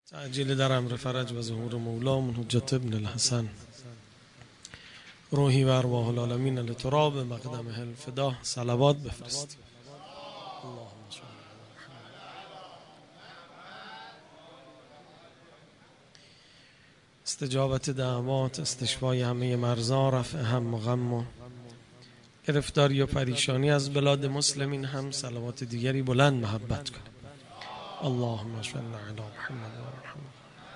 تعجیل در امر فرج و ظهور مولامون حجت ابن الحسن روحی و ارواح العالمین لتراب مقدمه الفدا صلوات بفرستیم. استجابت دعوات، استشفای همه مرزا، رفع هم و غم و گرفتاری و پریشانی از بلاد مسلمین هم صلوات دیگری بلند محبت کن. اللهم صل علی محمد و محمد.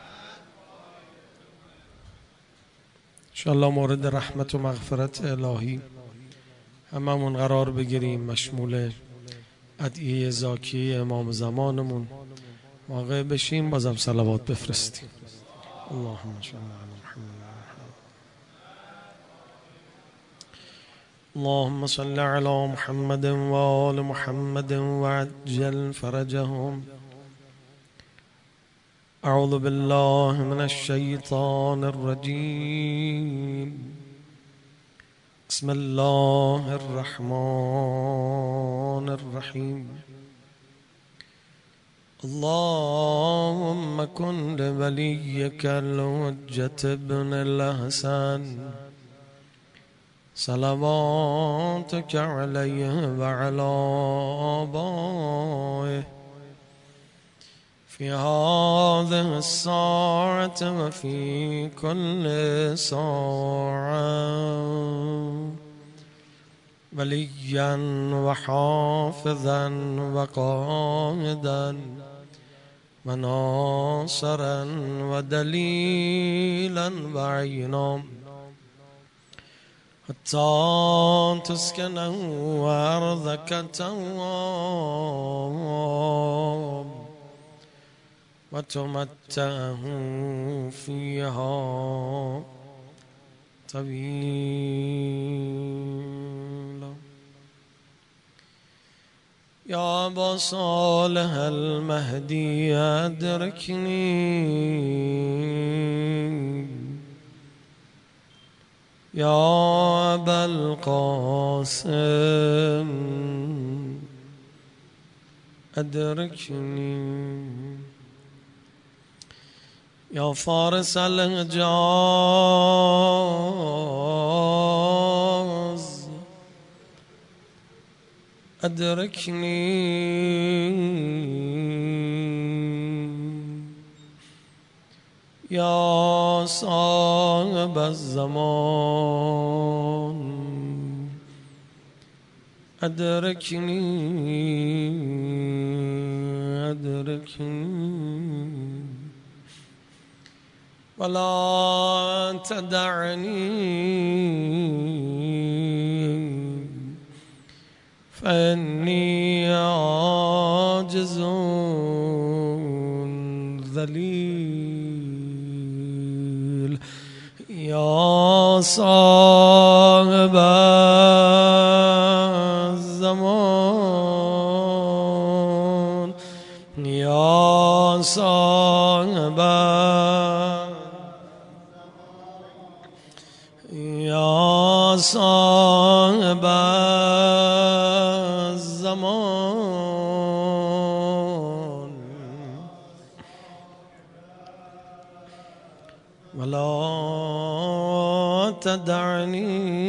انشاءالله مورد رحمت و مغفرت الهی هممون قرار بگیریم، مشمول ادعیه زاکیه امام زمانمون واقع بشیم، بازم صلوات بفرستیم. اللهم صل علی محمد. اللهم صل علی محمد و آل محمد وعجل فرجهم. اعوذ بالله من الشیطان الرجیم. بسم الله الرحمن الرحیم. اللهم كن لوليك الحجة ابن الحسن صلواتك عليه وعلى آبائه في هذه الساعة وفي كل ساعة وليا وحافظا وقائدا وناصرا ودليلا وعينا حتى تسكنه أرضك تواب وتمتعه فيها طويلا. يا أبا صالح المهدي أدركني، يا أبا القاسم أدركني، يا فارس الحجاز أدركني، يا صاحب الزمان أدركني أدركني ولا تدعني فإني عاجز ذليل. يا صاحب الزمان، يا صاحب يا صاحب الزمان ولا تدعني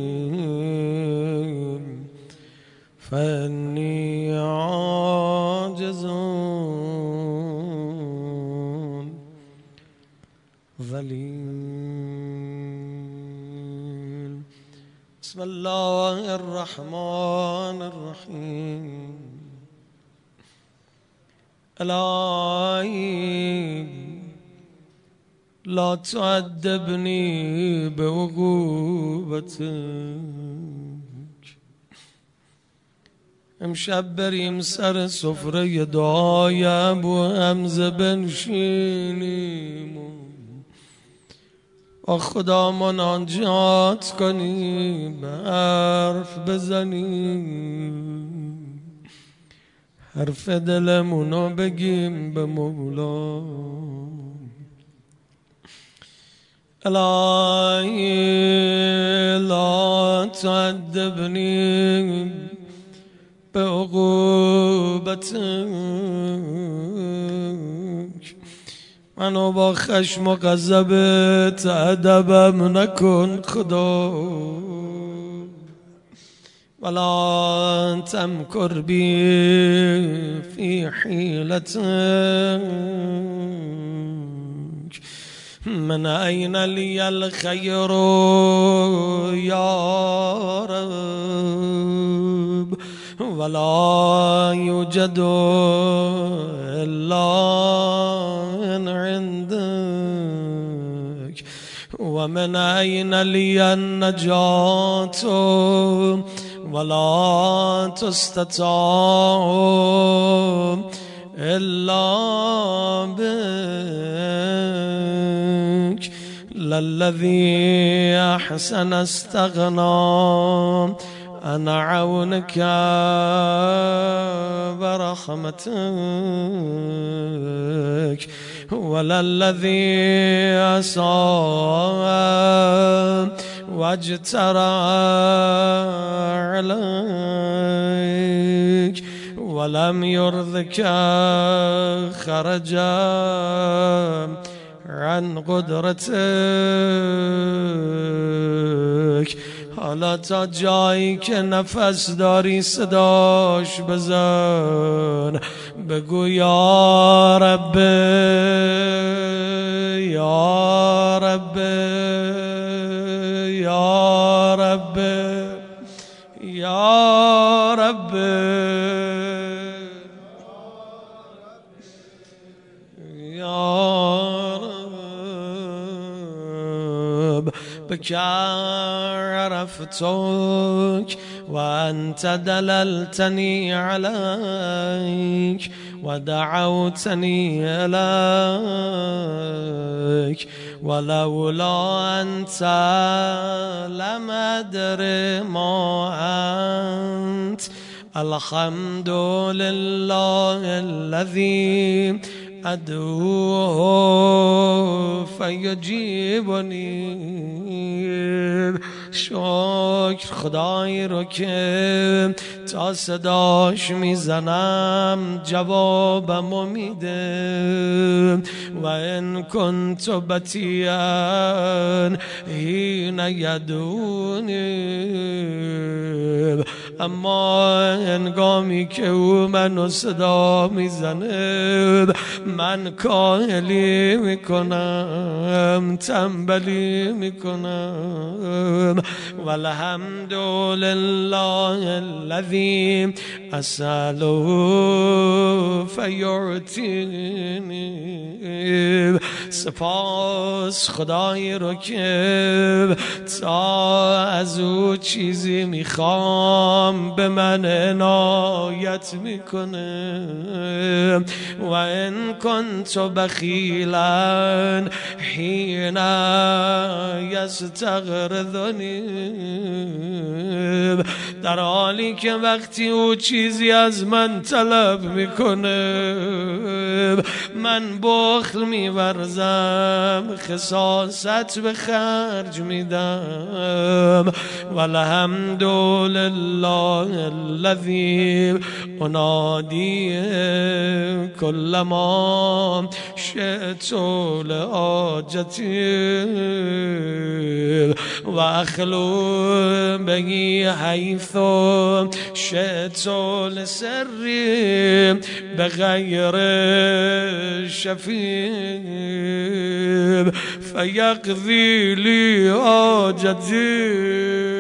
فإني عاجز ذليل. بسم الله الرحمن الرحيم. إلهي لا تعذبني بعقوبتك. امشب بریم سر سفره دعای ابو حمزه بنشینیم و خدا مناجات کنیم، حرف بزنیم، حرف دلمونو بگیم به مولا. الهی لا تعذبنی بعقوبتك منو با خشم و غضبت ادبم نکن خدا، ولا تمكر بي في حيلتك. من أين لي الخير يا رب، ولا يوجد إلا من عندك. ومن أين لي النجاة ولا تستطاع إلا بك. للذي أحسن استغنى عن عونك ورحمتك، وللذي أساء واجترى عليك ولم يرضك خرج عن قدرتك. حالا تا جایی که نفس داری صداش بزن، بگو یا رب یا رب یا رب یا رب یا رب. بك عرفتك وأنت دللتني عليك ودعوتني إليك، ولولا أنت لم أدر ما أنت. الحمد لله الذي أدعوه فيجيبني. شکر خدایی رو که تا صداش میزنم جوابمو میده. و ان کنت بطیئا حین یدعونی، اما هنگامی که او منو صدا میزنه من کاهلی میکنم، تنبلی میکنم. والحمد لله الذي أسأله فيعطيني. سپاس خدایی رو که تا از او چیزی میخوام به من عنایت میکنه. و ان کنت بخیلا حین یستغرضنی، در حالی که وقتی او چیزی از من طلب میکنه من بخل میورزم، خساست به خرج میدم. والحمد لله الذي انادی كلما شئت لحاجتي و اخلو به حیث شئت لسری بغیر شفیع فیقضی لی حاجتی.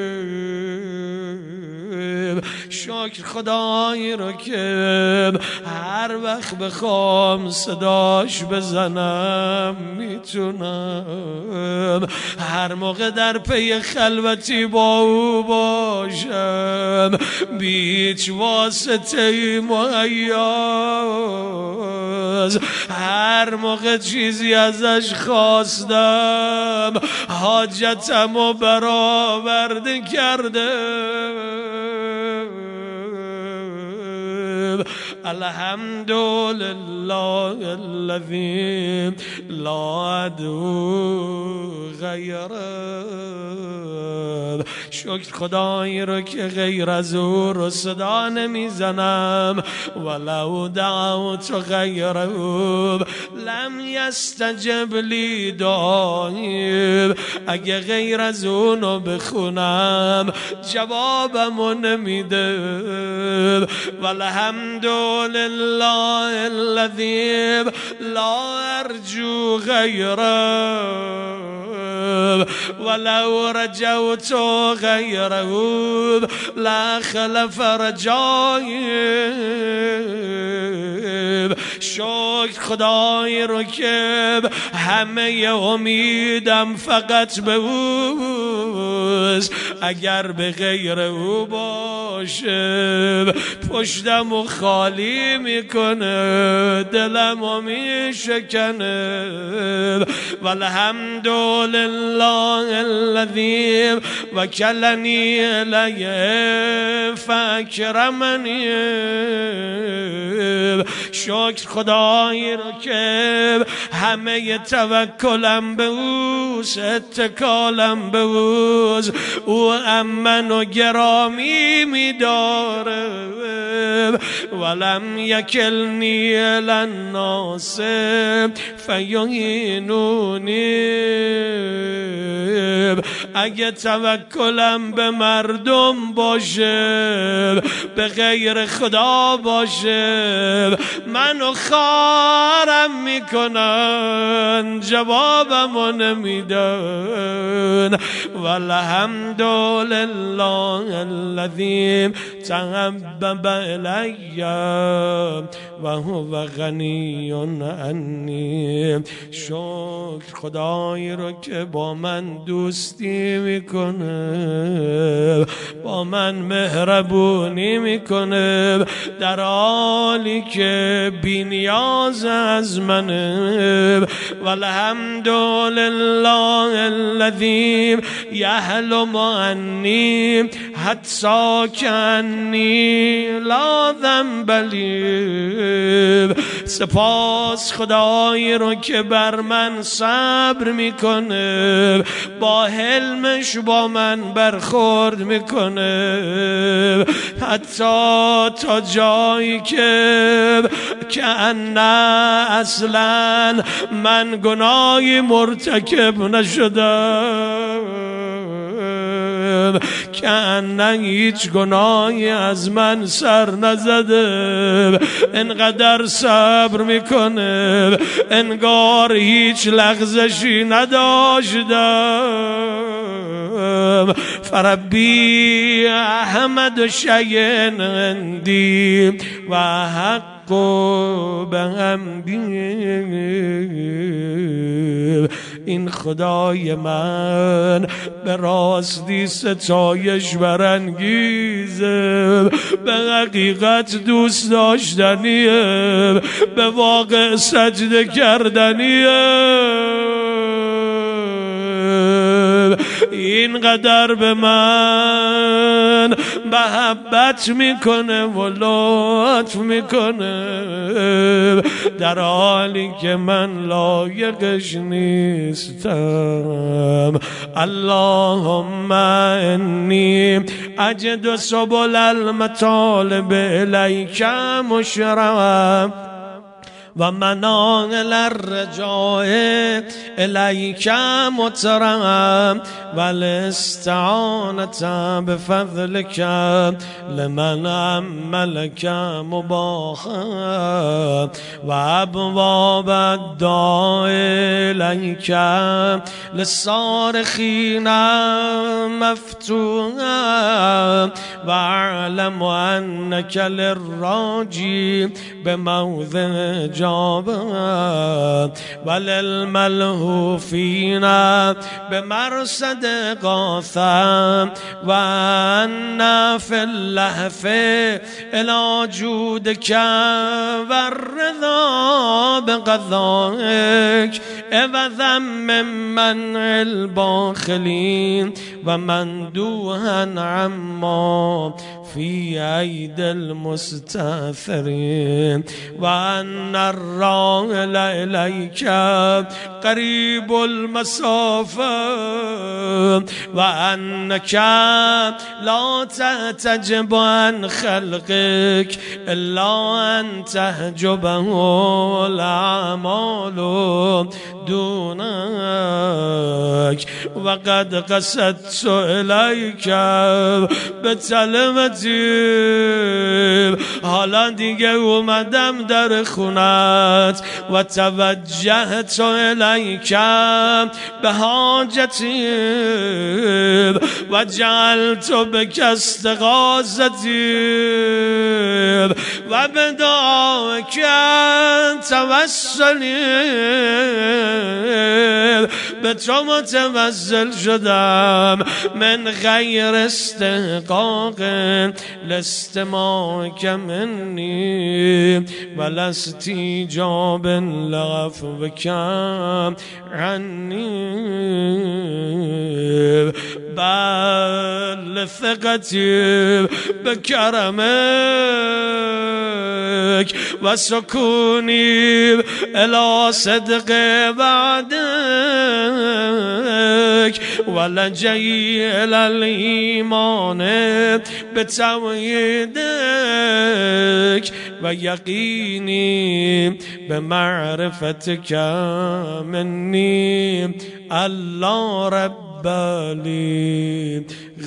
شکر خدایی رو که هر وقت بخوام صداش بزنم میتونم، هر موقع در پی خلوتی با او باشم بیچ واسطه مهیاز، هر موقع چیزی ازش خواستم حاجتمو برآورده کرده. الحمد لله الذي لا ادعو غیره. شکر خدایی رو که غیر از او رو صدا نمیزنم. ولو دعوت غیره لم یستجب لی دعایی. اگه غیر از اونو بخونم جوابمو نمیده. والحمد لله الذی لا ارجو غیره ولو رجوت غیره لا خلف رجایی. شکر خدایی رو که همه امیدم فقط به اوست. اگر به غیر او باشه پشتم و خالی میکنه، دلم و میشکنه. والحمد لله الذی وکلنی الیه فاکرمنی. شکر خدایی رو که همه توکلم به اوست، اتکالم به اوست. او منو گرامی میداره. ولم یکلنی للناس فیهینونی. اگه توکلم به مردم باشه، به غیر خدا باشه، منو خارم میکنن، جوابمو نمیدن. والحمد لله الذی تحبب الی و هو غنی عنی. شکر خدایی رو که با من دوستی میکنه، با من مهربونی میکنه، در حالی که بی نیاز از منه. والحمد لله الذی یحلم عنی حتی کنی لا ذنب لی. سپاس خدایی رو که بر من صبر میکنه، با حلمش با من برخورد میکنه، حتی تا جایی که نه اصلا من گناهی مرتکب نشدم، نه هیچ گناهی از من سر نزده. انقدر صبر میکنه انگار هیچ لغزشی نداشتم. فربی احمد شیء عندی و حق به هم این خدای من به راستی ستایش برانگیزه، به حقیقت دوست داشتنیه، به واقع سجده کردنیه. اینقدر به من محبت میکنه و لطف میکنه، در حالی که من لایقش نیستم. اللهم انی اجد سبل المطالب الیک مشرعا و منازل الرجاء الیک مترعا و الاستعانة بفضلک لمن عملک مباحا و ابواب الدعاء الیک للصارخین مفتوحا و اعلم انک للراجی بموضع وللملهوفین بمرصد غاثا و انا فی اللهف الی جودک و الرضا بقضائک عوضا من منع الباخلین و مندوحا عما في أيدي المستأثرين وأن الراحل إليك قريب المسافة وأنك لا تحتجب عن خلقك إلا أن تحجبه الأعمال دونك وقد قصدت إليك بتلمتي حالا دیگه اومدم در خونت و توجهت الیک به حاجتی و جعلت بک استغاثتی و به دعاک توسلی به تو متوسل شدم من غیر استحقاق لاستماعک منی ولا استجاب لعفوک عنی بل ثقتی بکرمک و سکونی الی صدق وعدک و لجی الی الایمان بتوحیدک و یقینی بمعرفتک منی الله رب لی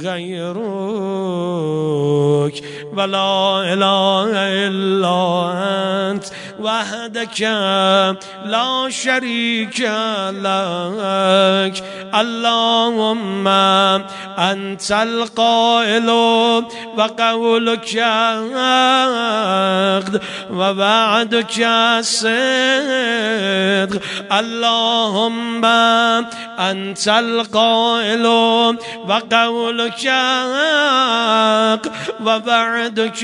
غیرک ولا اله الا انت وحدك لا شريك لك اللهم أنت القائل وقولك عقد ووعدك صدق اللهم أنت القائل وقولك حق ووعدك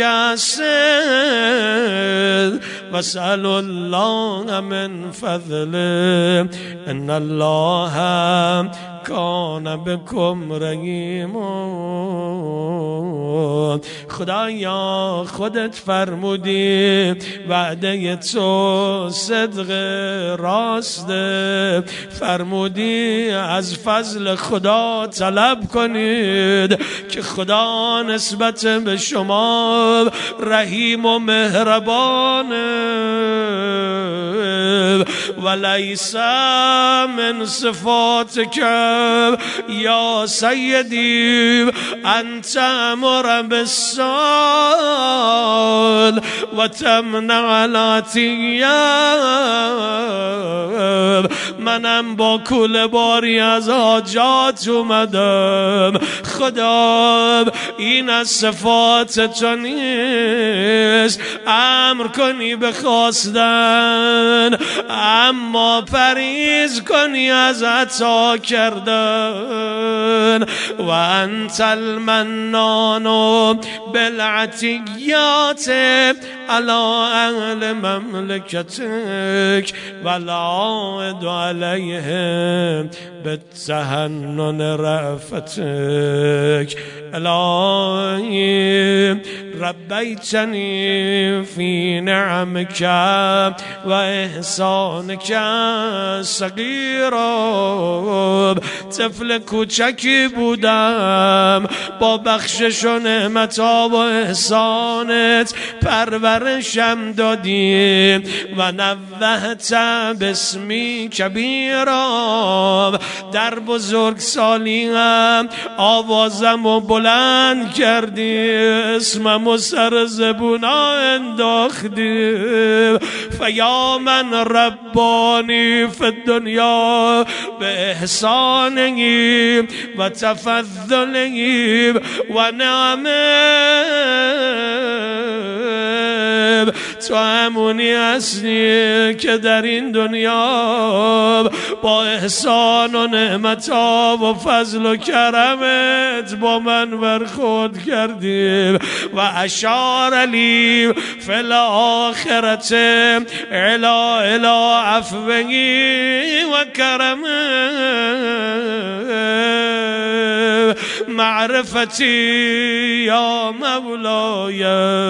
صدق واسأل الله من فضله ان الله کان بکم رحیم. خدایا خودت فرمودی وعده تو صدق راسته، فرمودی از فضل خدا طلب کنید که خدا نسبت به شما رحیم و مهربانه. ولیس من صفاتک یا سیدی ان تأمر بالسؤال و تمنع العطیه. منم با کوله باری از حاجات اومدم، خدا این از صفات تو نیست، امر کنی به خواستن اما پریز کنی از عطا کردن. و انت المنان بالعطیات علی اهل مملکتک ولا عد علیهم بالتحنن رأفتک. الهی ربیتنی فی نعمک و احسانک صغیرا. طفل کوچکی بودم، با بخشش و نعمتها و احسانت پرورشم دادی و نوهت باسمی کبیرا. در بزرگسالیم آوازم و بلند کردی، اسمم و سر زبونا انداختی. فیا من ربانی فی الدنیا به احسانی و تفضلی و نعمه. تو همونی هستی که در این دنیا با احسان و نعمتها و فضل و کرمت با من برخورد کردی. و اشار لی فی الاخرت الی عفوی و کرمه. معرفتي يا مولاي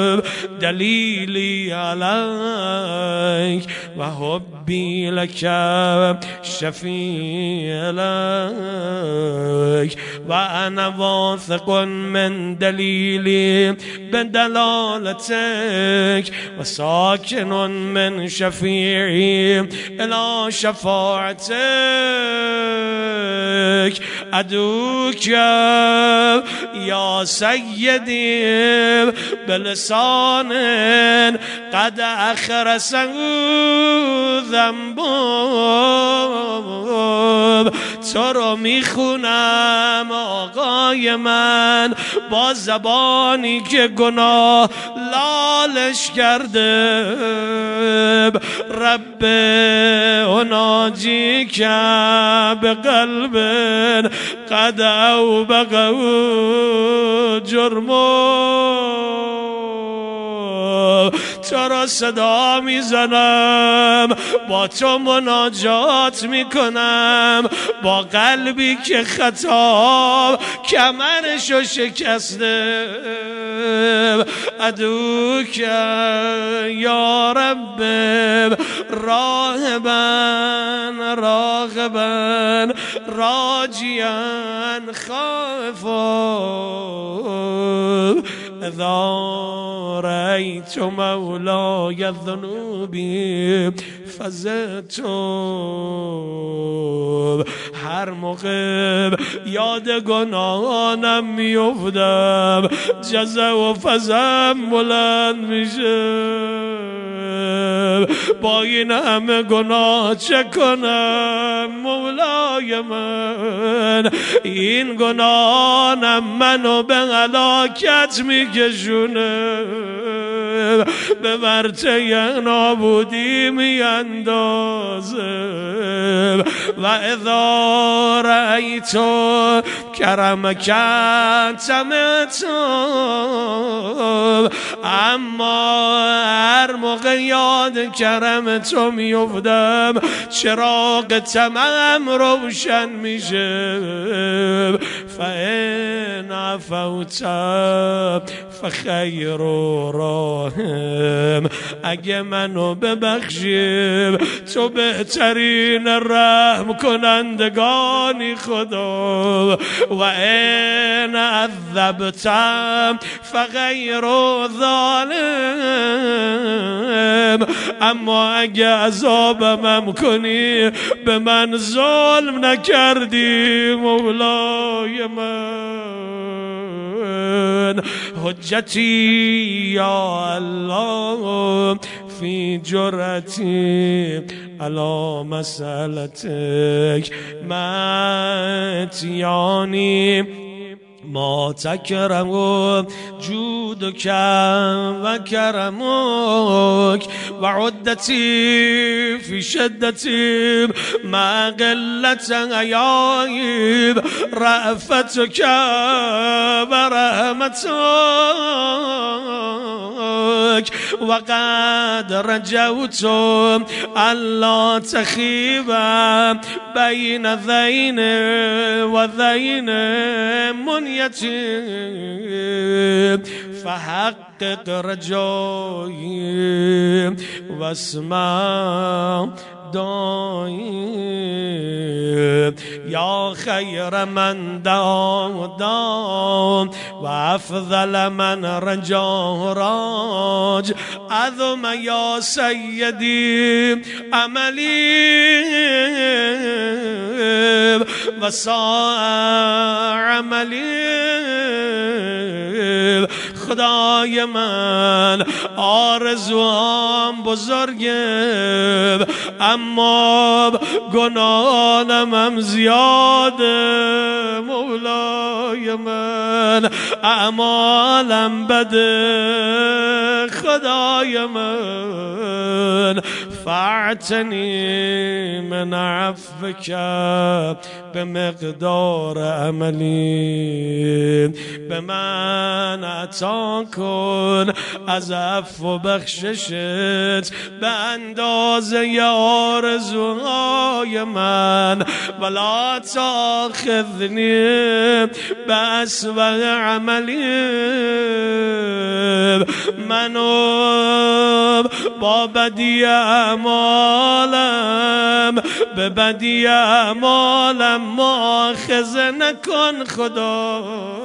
دليلي عليك وحبي لك شفيع لك وأنا واثق من دليلي بدلالتك وساكن من شفيعي إلى شفاعتك أدعوك يا سيدي بلسان قد أخرسه ذنبم تو رو میخونم آقای من با زبانی که گناه لالش کرده رب اناجی که به قلب قد اوبقه جرمو تو را صدا میزنم با تو مناجات میکنم با قلبی که خطا کمرشو شکسته ادعوک یا رب راغبا راجیا خائفا اذا رأيت مولاي ذنوبي فزدت هر موقع یاد گناهانم میافتم جزع و فزم بلند میشه با این همه گناه چه کنم مولای من این گناهانم منو به هلاکت میکشونه به ورطه نابودی میاندازه و اذا رأیت کرمک تمت اما هر موقع یاد کرم تو میافتم چراغ تمام روشن میشه فإن عفوت فخیر راهم اگه منو ببخشی تو بهترین رحم کنندگانی خدا و این عذبتم فغیر ظالم اما اگه عذابم کنی به من ظلم نکردی مولای من حجتی یا الله في جرأتي على مسألتك ما اتياني ما تكرم جودك وكرمك وعدتي في شدتي ما قلة عيايب رأفتك ورحمتك وقد رجوت ألا تخيب بين ذين وذين منيتي فحقق رجائي واسمع دعائي يا خير من دعا وأفضل من رجا راج عظم يا سيدي عملي وساء عملي خدای من آرزوام بزرگه اما گناهانم هم زیاده مولای من اعمالم بده خدای من فاعتنی من عفوک به مقدار عملی به من عطا کن از عفو و بخششت به اندازه آرزوهای مولای من ولا تأخذنی بأسوأ عملی منو با بدی اعمالم به بدی اعمالم مؤاخذه نکن خدا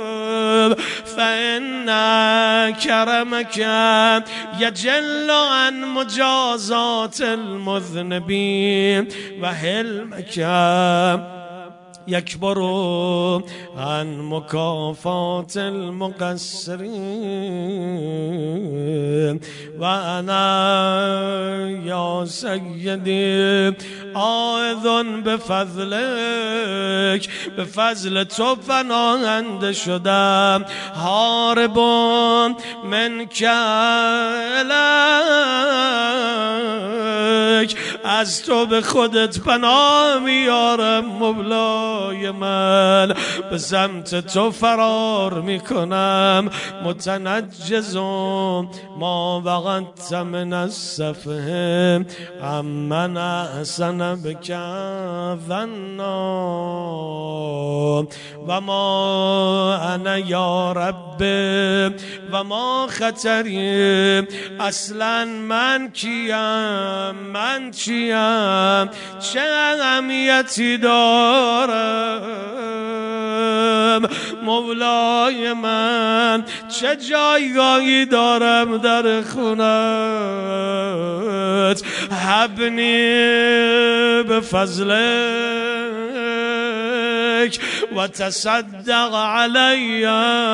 فإن کرمک یجل عن مجازات المذنبین و حلمک یکبر عن مکافات المقصرین و انا یا سیدی آذن بفضلک به فضل تو پناهنده شدم هاربون من کلک از تو به خودت پناه میارم مولای من به سمت تو فرار میکنم متنجزم ما وقت من السفه امن احسن بک ظنا و ما انا یا رب و ما خطری اصلا من کیم چه اهمیتی دارم مولای من چه جایگاهی دارم در خونت حبنی به فضلک و تصدق علی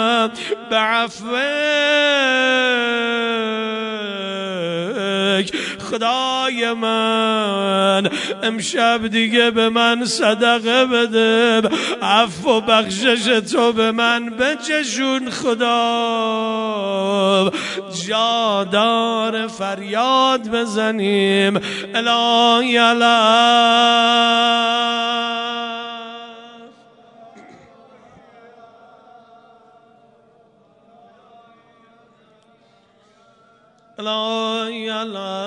بعفوک خدای من امشب دیگه به من صدقه بده عفو و بخشش تو به من بچشون خدا جادار فریاد بزنیم الهی الهی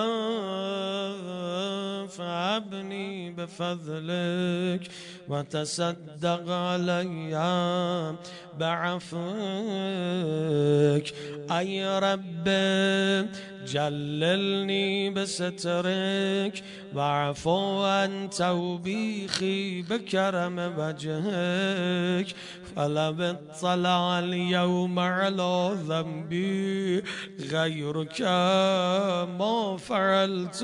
فابني بفضلك وتصدق علي بعفوك أي رب جللني بسترك واعفو عن توبيخي بكرم وجهك فلو اطلع اليوم على ذنبي غيرك ما فعلت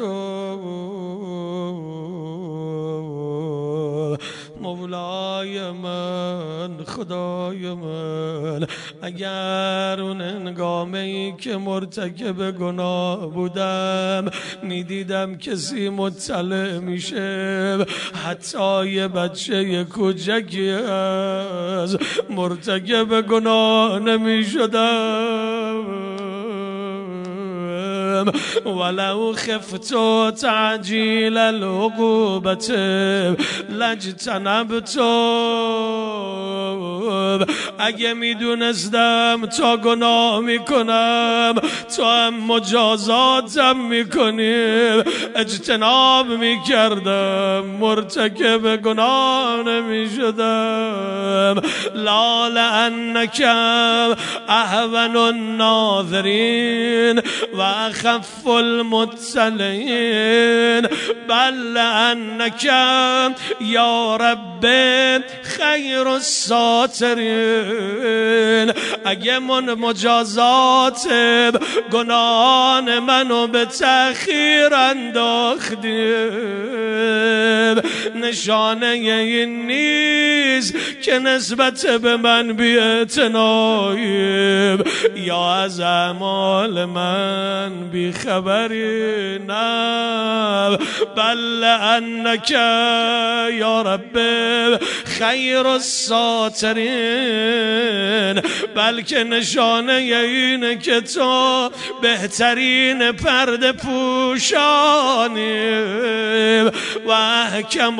مولای من خدای من اگر اون هنگامه‌ای که مرتکب گناه بودم میدیدم کسی مطلع میشه حتی یه بچه کوچکی از مرتکب گناه نمیشدم ولو خفت تعجیل العقوبة لاجتنبت اگه میدونستم تا گناه میکنم تو هم مجازاتم میکنی اجتناب میکردم مرتکب گناه نمیشدم لا لأنك اهون الناظرین و اخف المطلعین بل لأنك یا رب خیر الساترین اگه من مجازات گناهان منو به تأخیر انداختیم نشانه این نیست که نسبت به من بی‌اعتناییم یا از اعمال من بیخبری نه بل لأنک یا رب خیر الساترین بلکه نشانه اینه که تو بهترین پرده پوشانی و احکم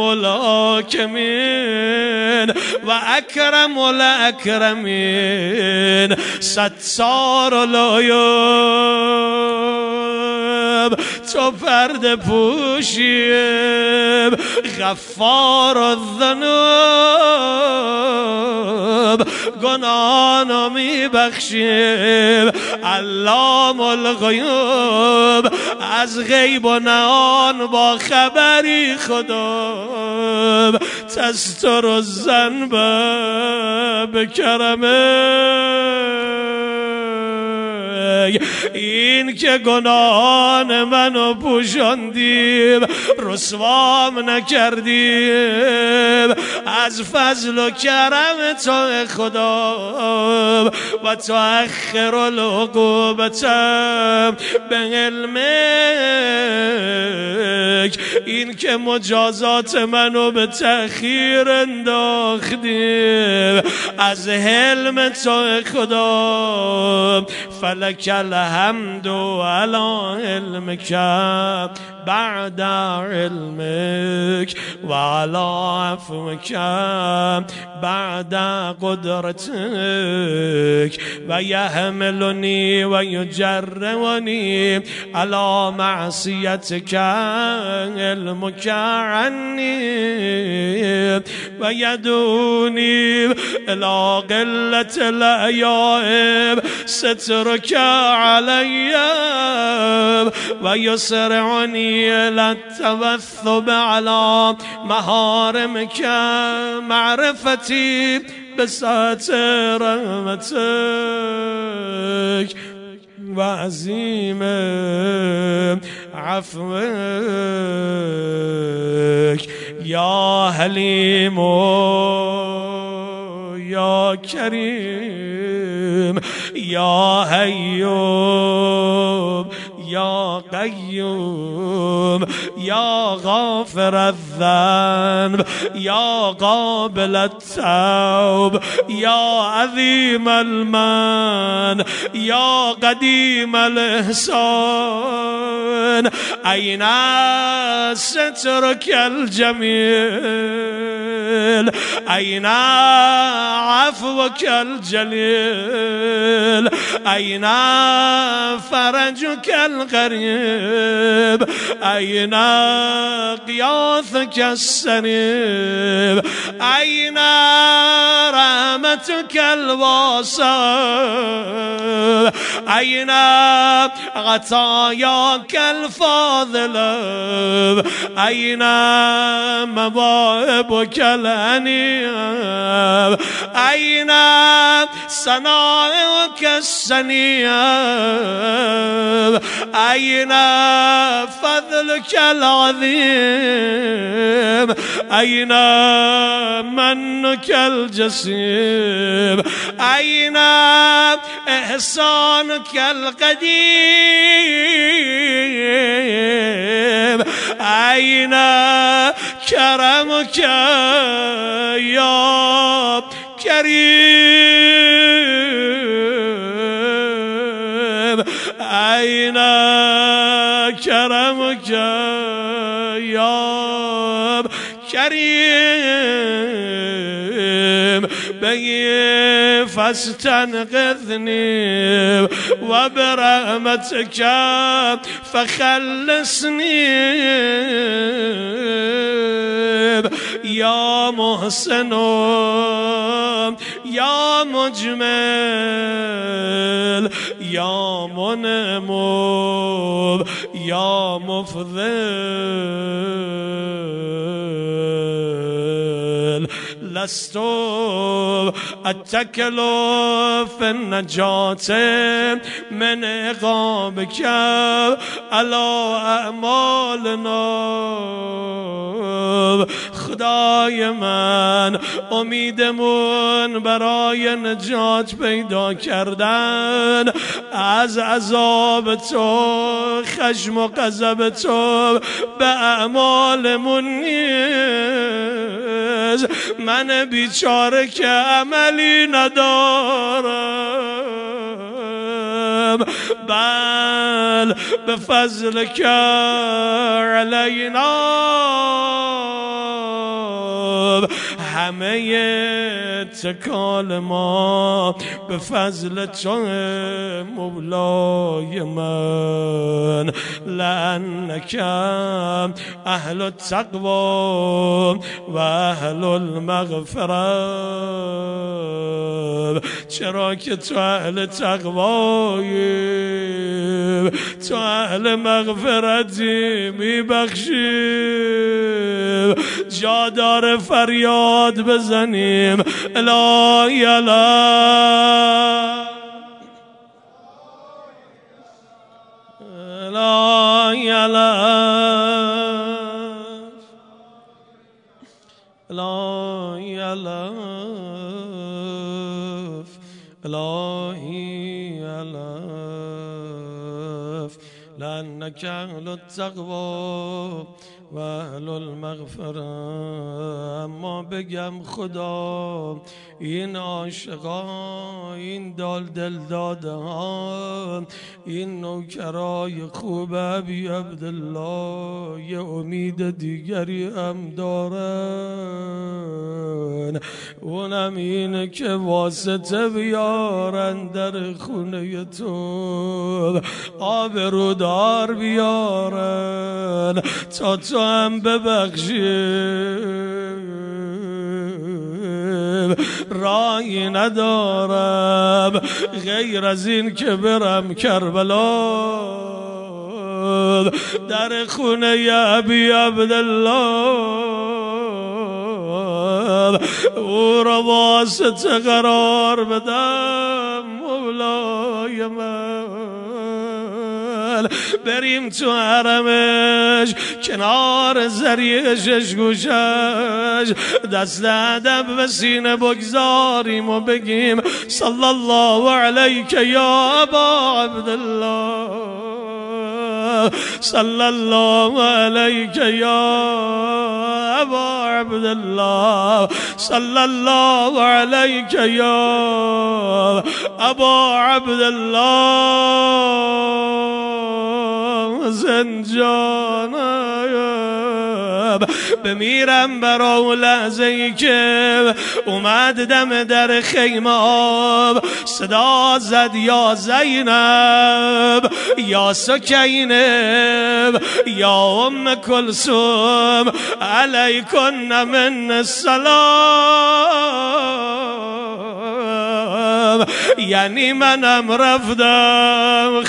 الحاکمین و اکرم الاکرمین ستار العیوب تو پرده پوشیم غفار الذنوب گناهانو میبخشیم علام الغیوب از غیب و نهان با خبری خدا تستر الذنب بکرمک این که گناهان منو پوشاندیم رسوام نکردیم از فضل و کرم تو خدا و تو اخر العقوبت به علمک این که مجازات منو به تأخیر انداختیم از حلم تو خدا فلک الحمد علی علمک بعد علمك وعلى عفوك بعد قدرتك ويحملني ويجرني على معصيتك علمك عني ويدوني إلى قلة الأيام سترك علي ويسرعني إلى التوثب على محارمك معرفتي بسعة رحمتك وعظيم عفوك يا حليم يا كريم يا أيوب يا قيوم يا غافر الذنب يا قابل التوب يا عظيم المن يا قديم الإحسان أين سترك الجميل أين عفوك الجليل أين فرجك القريب أين غياثك السريب أين رحمتك الواسعة أين عطاياك الفاضلة أين مواهبك الأنياب أين صنائعك السنياب أين فضلك العظيم أين منك الجسيم أين إحسانك القديم أين كرمك يا كريم أين كرمك يا كريم بي فاستنقذني وبرحمتك فخلصني يا محسن يا مجمل يا منعم يا مفضل لست أتكل في النجاة من عقابك على أعمالنا خدای من امیدمون برای نجات پیدا کردن از عذاب تو خشم و غضب تو به اعمالمون نیست من بیچاره که عملی ندارم بل به فضلك علینا همه تکال ما به فضل تو مولای من. لأنك اهل التقوى و اهل المغفره، چرا که تو اهل تقوایی، تو اهل مغفرتی، میبخشی. جا داره فریاد بزنیم الهی الهی الهی الهی الهی الهی لأنك أهل التقوى و اهل المغفره. اما بگم خدا این عاشقا، این دل داده ها، این نوکرای خوب ابی عبدالله یه امید دیگری هم دارن، اونم اینه که واسطه بیارن در خونه تو، آبرودار بیارن تا تو هم ببخشی. راهی ندارم غیر از این که برم کربلا، در خونه ابی عبدالله او را واسطه قرار بدم. مولای من بریم تو حرمش، کنار زریع شش گوشش، دست ادب به سینه بگذاریم و بگیم صلی الله علیک یا ابا عبدالله، صلی الله علیک یا ابا عبدالله، صلی الله علیک یا ابا عبدالله. زنجانم بمیرم برا اون لحظه ای که اومد دم در خیمه آب، صدا زد یا زینب یا سکینب یا ام کلثوم علیکن من السلام. یعنی منم رفتم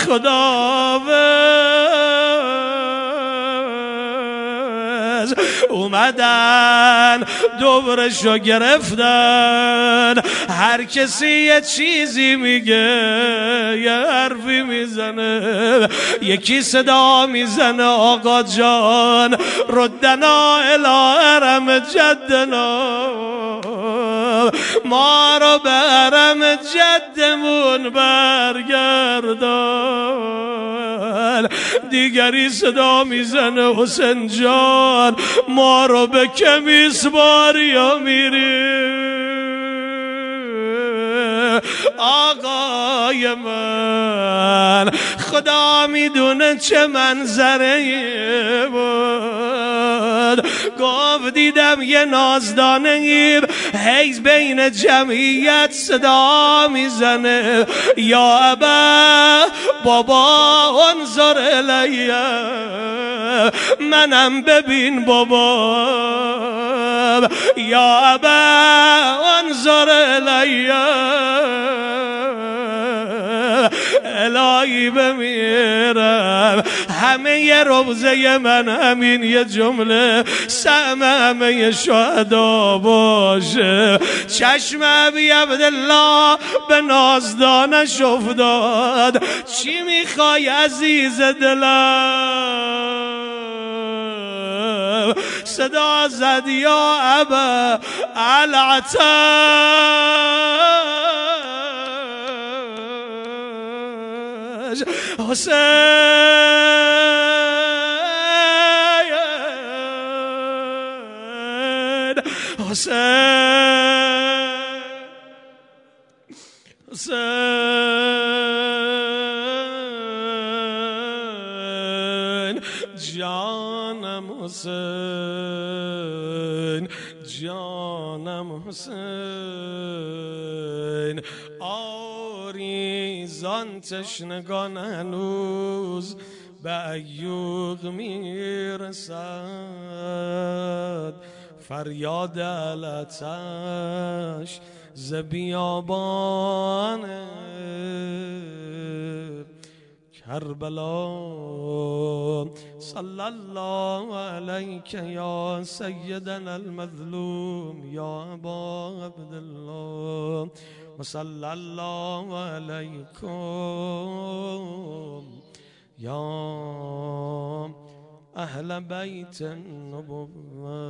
خداوند، اومدن دورشو گرفتن، هر کسی یه چیزی میگه، یه حرفی میزنه، یکی صدا میزنه آقا جان ردنا الی حرم جدنا، ما رو به حرم جدمون برگردان. دیگری صدا میزنه حسین جان ما رو به کمیسواریا میری. آقای من خدا میدونه چه منظره بود، گفت دیدم یه نازدانه حیز بین جمعیت صدا میزنه یا ابا بابا انظر الیه، منم ببین بابا، یا ابا انظر الیه. الهی بمیرم همه ی روزه من همین یه جمله سهم همه شهدا باشه. چشم ابی عبدالله به نازدانش افتاد، چی میخوای عزیز دلم؟ صدا زد یا ابا العتاش حسین حسین حسین جانم، حسین جان جانم حسین، آریزان تشنگان هنوز به ایوغ میرسد، فریاد العطش ز بیابان کربلا. صلی الله علیک یا سیدنا المظلوم یا ابا عبدالله، و صلی الله علیکم یا اهل بیت النبوة.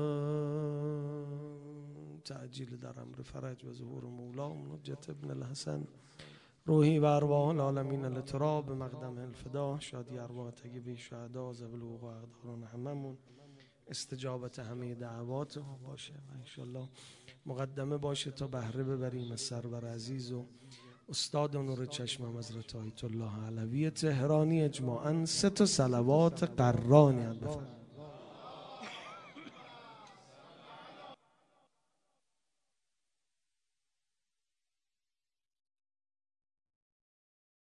تعجیل در امر فرج و ظهور مولا نجت ابن الحسن، روحی و ارواح العالمین لتراب مقدم الفدا. شادی ارواح طیبه شهدا ذوی الوقوع و اقداران هممون، استجابت همه دعوات ما باشه و انشالله مقدمه باشه تا بهره ببریم از سرور عزیز و استاد نور چشمم حضرت آیت الله علوی تهرانی اجماعاً 3 صلوات قرانی بفرمایید.